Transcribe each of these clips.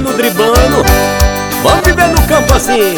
desviando, driblando. Vamos viver no campo assim.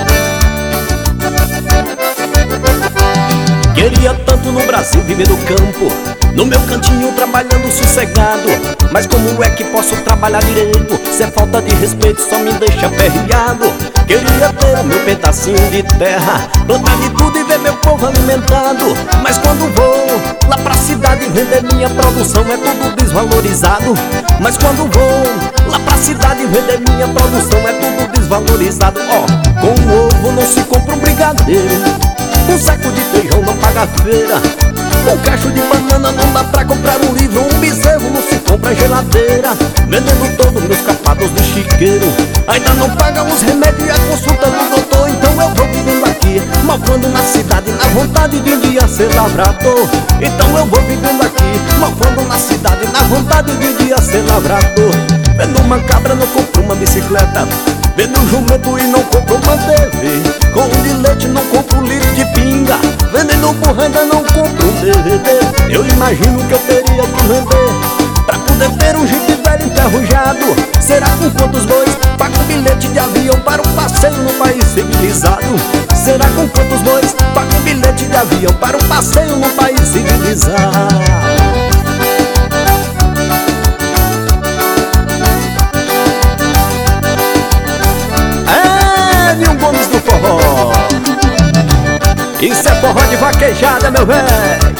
Queria tanto no Brasil viver no campo, no meu cantinho trabalhando sossegado. Mas como é que posso trabalhar direito se é falta de respeito só me deixa aperreado? Queria ter o meu pedacinho de terra, plantar de tudo e ver meu povo alimentado. Mas quando vou lá pra cidade vender minha produção é tudo desvalorizado. Mas quando vou lá pra cidade vender minha produção é tudo desvalorizado. Ó, com o ovo não se compra um brigadeiro, um saco de feijão não paga a feira, um cacho de banana não dá pra comprar um livro, um bezerro não se compra geladeira. Vendendo todos meus capados do chiqueiro, ainda não paga os remédios e a consulta do doutor. Então eu vou vivendo aqui, malvando na cidade, na vontade de um dia ser lavrador. Então eu vou vivendo aqui, malvando na cidade, na vontade de um dia ser lavrador. Vendo uma cabra não compro uma bicicleta, vendo um jumento e não compro uma TV, com um de leite não compro litro de pinga, vendendo burra ainda não compro um DVD. Eu imagino que eu teria que vender pra poder ter um jipe velho enferrujado. Será com quantos bois pago um bilhete de avião para um passeio no país civilizado? Será com quantos bois pago um bilhete de avião para um passeio no país civilizado? Gomes do forró. Isso é forró de vaquejada, meu velho.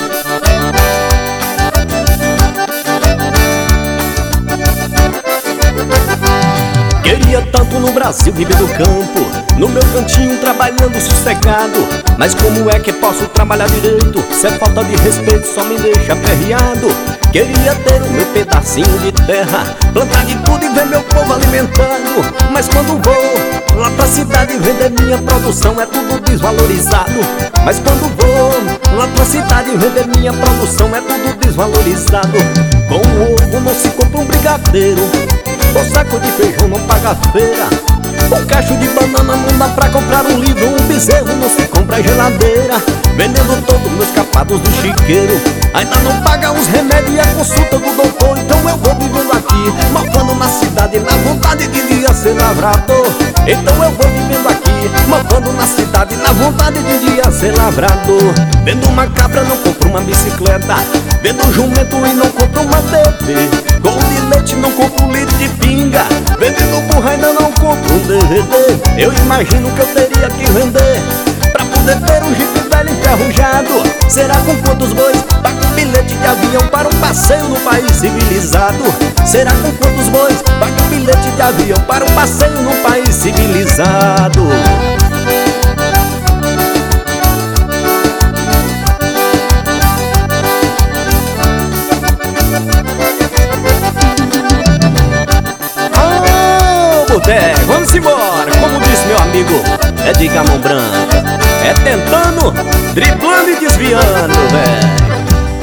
Queria tanto no Brasil viver no campo, no meu cantinho trabalhando sossegado. Mas como é que posso trabalhar direito se é falta de respeito só me deixa aperreado? Queria ter o meu pedacinho de terra, plantar de tudo e ver meu povo alimentando. Mas quando vou lá pra cidade vender minha produção é tudo desvalorizado. Mas quando vou lá pra cidade vender minha produção é tudo desvalorizado. Com o ovo não se compra um brigadeiro, o saco de feijão não paga a feira, um cacho de banana não dá pra comprar um livro, um bezerro não se compra geladeira. Vendendo todos meus capados do chiqueiro, ainda não paga os remédios e a consulta do doutor. Então eu vou vivendo aqui, malvando na cidade, na vontade de dia ser lavrador. Então eu vou vivendo aqui, malvando na cidade, na vontade de dia ser lavrador. Vendo uma cabra não compro uma bicicleta, vendo um jumento e não compro uma TV, com de leite não compro um litro de pinga, vendendo burra ainda não compro um DVD. Eu imagino que eu teria que vender pra poder ter um jipe velho enferrujado. Será com quantos bois pago um bilhete de avião para um passeio no país civilizado? Será com quantos bois pago um bilhete de avião para um passeio no país civilizado? Vamos embora, como disse meu amigo Edgar Mão Branca, é tentando, driblando e desviando, velho.